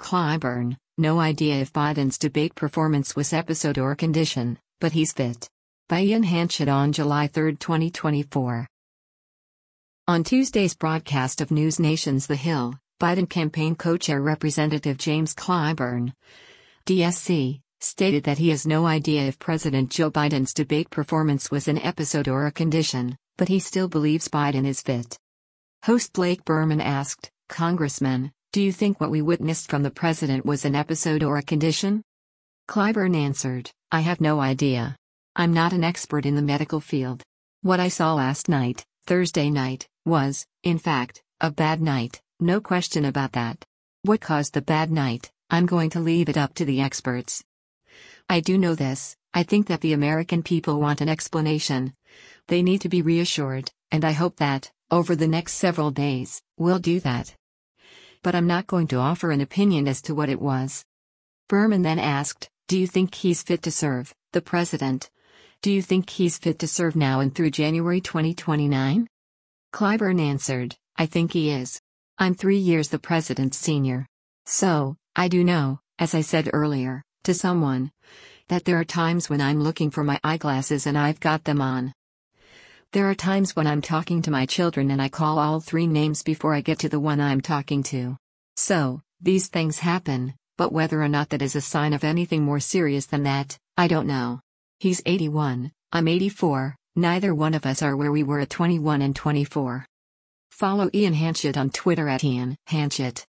Clyburn, no idea if Biden's debate performance was episode or condition, but he's fit. By Ian Hanchett on July 3, 2024. On Tuesday's broadcast of News Nation's The Hill, Biden campaign co-chair Representative James Clyburn, DSC, stated that he has no idea if President Joe Biden's debate performance was an episode or a condition, but he still believes Biden is fit. Host Blake Berman asked, "Congressman, do you think what we witnessed from the president was an episode or a condition?" Clyburn answered, "I have no idea. I'm not an expert in the medical field. What I saw last night, Thursday night, was, in fact, a bad night, no question about that. What caused the bad night, I'm going to leave it up to the experts. I do know this, I think that the American people want an explanation. They need to be reassured, and I hope that, over the next several days, we'll do that. But I'm not going to offer an opinion as to what it was." Berman then asked, "Do you think he's fit to serve, the president? Do you think he's fit to serve now and through January 2029? Clyburn answered, "I think he is. I'm 3 years the president's senior. So, I do know, as I said earlier, to someone, that there are times when I'm looking for my eyeglasses and I've got them on. There are times when I'm talking to my children and I call all 3 names before I get to the one I'm talking to. So, these things happen, but whether or not that is a sign of anything more serious than that, I don't know. He's 81, I'm 84, neither one of us are where we were at 21 and 24. Follow Ian Hanchett on Twitter at Ian Hanchett.